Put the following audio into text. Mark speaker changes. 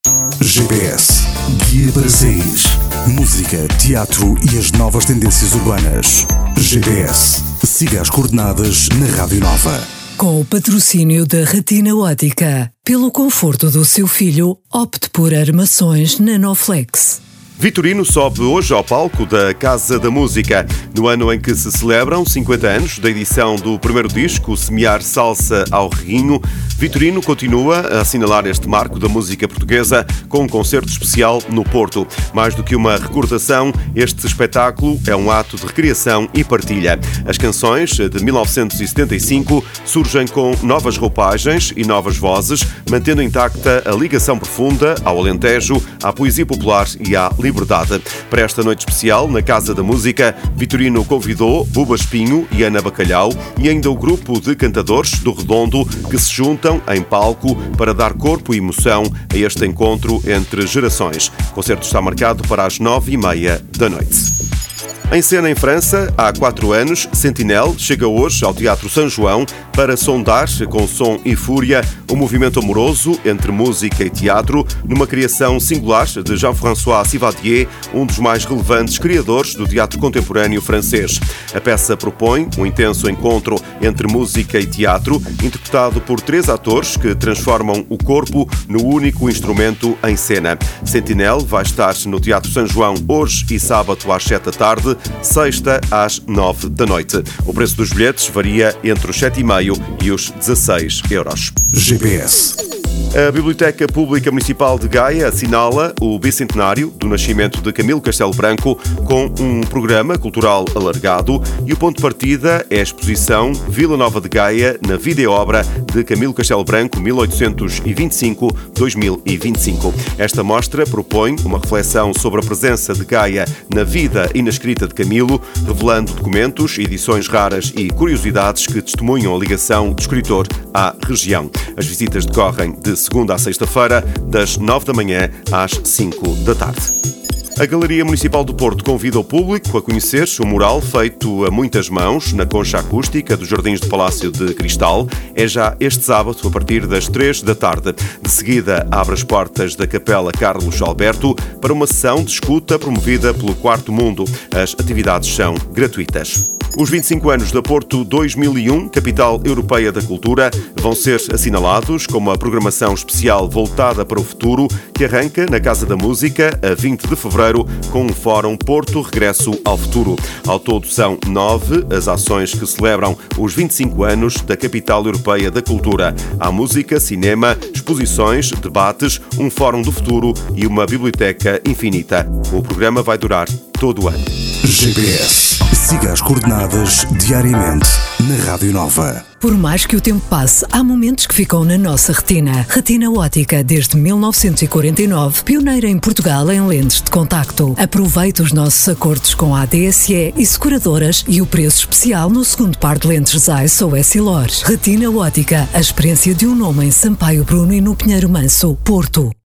Speaker 1: GPS, guia para sair. Música, teatro e as novas tendências urbanas. GPS, siga as coordenadas na Rádio Nova.
Speaker 2: Com o patrocínio da Retina Ótica. Pelo conforto do seu filho, opte por armações Nanoflex.
Speaker 3: Vitorino sobe hoje ao palco da Casa da Música, no ano em que se celebram 50 anos da edição do primeiro disco, Semear Salsa ao Reguinho. Vitorino continua a assinalar este marco da música portuguesa com um concerto especial no Porto. Mais do que uma recordação, este espetáculo é um ato de recriação e partilha. As canções de 1975 surgem com novas roupagens e novas vozes, mantendo intacta a ligação profunda ao Alentejo, à poesia popular e à liberdade. Para esta noite especial, na Casa da Música, Vitorino convidou Buba Espinho e Ana Bacalhau e ainda o grupo de cantadores do Redondo que se juntam em palco para dar corpo e emoção a este encontro entre gerações. O concerto está marcado para as 9h30 da noite. Em cena em França, há 4 anos, Sentinelle chega hoje ao Teatro São João para sondar, com som e fúria, o movimento amoroso entre música e teatro, numa criação singular de Jean-François Sivadier, um dos mais relevantes criadores do teatro contemporâneo francês. A peça propõe um intenso encontro entre música e teatro, interpretado por 3 atores que transformam o corpo no único instrumento em cena. Sentinelle vai estar no Teatro São João hoje e sábado às 7 da tarde, sexta às 9 da noite. O preço dos bilhetes varia entre os 7,5 e os 16 euros.
Speaker 1: GPS.
Speaker 3: A Biblioteca Pública Municipal de Gaia assinala o bicentenário do nascimento de Camilo Castelo Branco com um programa cultural alargado e o ponto de partida é a exposição Vila Nova de Gaia na vida e obra de Camilo Castelo Branco 1825-2025. Esta mostra propõe uma reflexão sobre a presença de Gaia na vida e na escrita de Camilo, revelando documentos, edições raras e curiosidades que testemunham a ligação do escritor à região. As visitas decorrem de segunda a sexta-feira, das 9 da manhã às 5 da tarde. A Galeria Municipal do Porto convida o público a conhecer o mural feito a muitas mãos na concha acústica dos Jardins do Palácio de Cristal. É já este sábado, a partir das 3 da tarde. De seguida, abre as portas da Capela Carlos Alberto para uma sessão de escuta promovida pelo Quarto Mundo. As atividades são gratuitas. Os 25 anos da Porto 2001, Capital Europeia da Cultura, vão ser assinalados com uma programação especial voltada para o futuro que arranca na Casa da Música a 20 de fevereiro com um fórum Porto Regresso ao Futuro. Ao todo são 9 as ações que celebram os 25 anos da Capital Europeia da Cultura. Há música, cinema, exposições, debates, um fórum do futuro e uma biblioteca infinita. O programa vai durar todo o ano.
Speaker 1: GPS. Siga as coordenadas diariamente na Rádio Nova.
Speaker 2: Por mais que o tempo passe, há momentos que ficam na nossa retina. Retina Ótica, desde 1949, pioneira em Portugal em lentes de contacto. Aproveite os nossos acordos com a ADSE e seguradoras e o preço especial no segundo par de lentes Zeiss ou Essilor. Retina Ótica, a experiência de um nome em Sampaio Bruno e no Pinheiro Manso, Porto.